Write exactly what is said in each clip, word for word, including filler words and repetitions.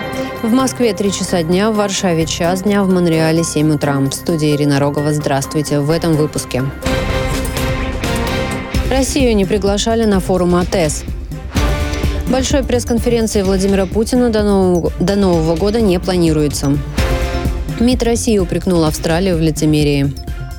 В Москве три часа дня, в Варшаве час дня, в Монреале семь утра. В студии Ирина Рогова. Здравствуйте. В этом выпуске. Россию не приглашали на форум АТЭС. Большой пресс-конференции Владимира Путина до нового, до Нового года не планируется. МИД России упрекнул Австралию в лицемерии.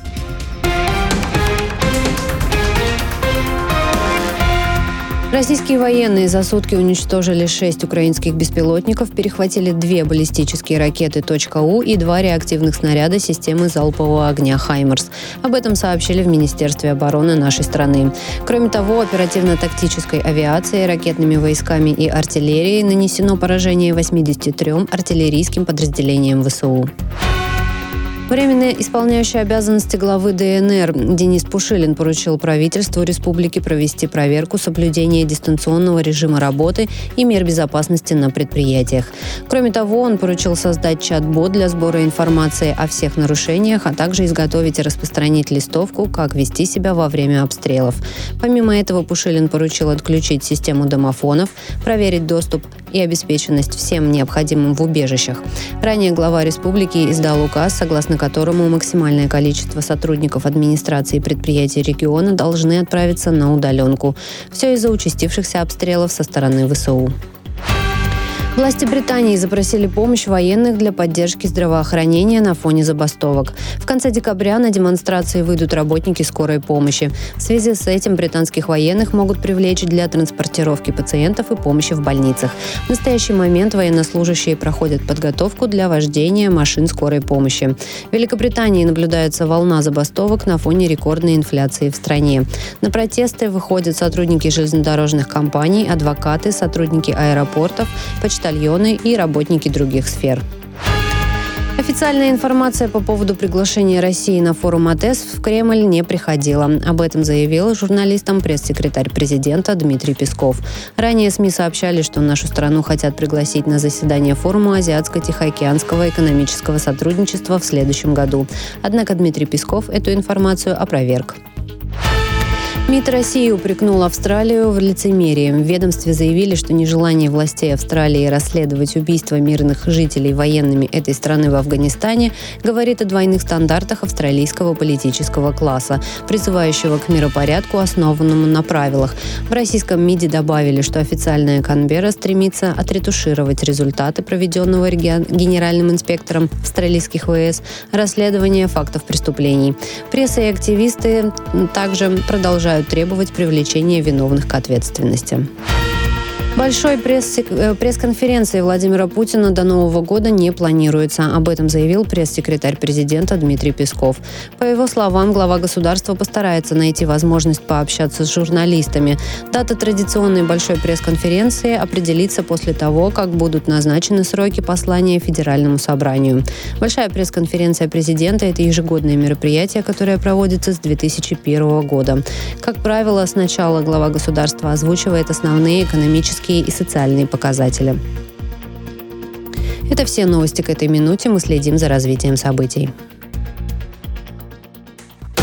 Российские военные за сутки уничтожили шесть украинских беспилотников, перехватили две баллистические ракеты «У» и два реактивных снаряда системы залпового огня «Хаймерс». Об этом сообщили в Министерстве обороны нашей страны. Кроме того, оперативно-тактической авиацией, ракетными войсками и артиллерией нанесено поражение восьмидесяти трём артиллерийским подразделениям ВСУ. Временно исполняющий обязанности главы ДНР Денис Пушилин поручил правительству республики провести проверку соблюдения дистанционного режима работы и мер безопасности на предприятиях. Кроме того, он поручил создать чат-бот для сбора информации о всех нарушениях, а также изготовить и распространить листовку «Как вести себя во время обстрелов». Помимо этого, Пушилин поручил отключить систему домофонов, проверить доступ и обеспеченность всем необходимым в убежищах. Ранее глава республики издал указ, согласно которому максимальное количество сотрудников администрации и предприятий региона должны отправиться на удаленку. Все из-за участившихся обстрелов со стороны ВСУ. Власти Британии запросили помощь военных для поддержки здравоохранения на фоне забастовок. В конце декабря на демонстрации выйдут работники скорой помощи. В связи с этим британских военных могут привлечь для транспортировки пациентов и помощи в больницах. В настоящий момент военнослужащие проходят подготовку для вождения машин скорой помощи. В Великобритании наблюдается волна забастовок на фоне рекордной инфляции в стране. На протесты выходят сотрудники железнодорожных компаний, адвокаты, сотрудники аэропортов, почтальоны и работники других сфер. Официальная информация по поводу приглашения России на форум АТЭС в Кремль не приходила. Об этом заявил журналистам пресс-секретарь президента Дмитрий Песков. Ранее СМИ сообщали, что нашу страну хотят пригласить на заседание форума Азиатско-Тихоокеанского экономического сотрудничества в следующем году. Однако Дмитрий Песков эту информацию опроверг. МИД России упрекнул Австралию в лицемерии. В ведомстве заявили, что нежелание властей Австралии расследовать убийство мирных жителей военными этой страны в Афганистане говорит о двойных стандартах австралийского политического класса, призывающего к миропорядку, основанному на правилах. В российском МИДе добавили, что официальная Канберра стремится отретушировать результаты проведенного генеральным инспектором австралийских ВС расследования фактов преступлений. Пресса и активисты также продолжают требовать привлечения виновных к ответственности. Большой пресс- пресс-конференции Владимира Путина до Нового года не планируется. Об этом заявил пресс-секретарь президента Дмитрий Песков. По его словам, глава государства постарается найти возможность пообщаться с журналистами. Дата традиционной большой пресс-конференции определится после того, как будут назначены сроки послания Федеральному собранию. Большая пресс-конференция президента – это ежегодное мероприятие, которое проводится с две тысячи первого года. Как правило, сначала глава государства озвучивает основные экономические и социальные показатели. Это все новости к этой минуте. Мы следим за развитием событий.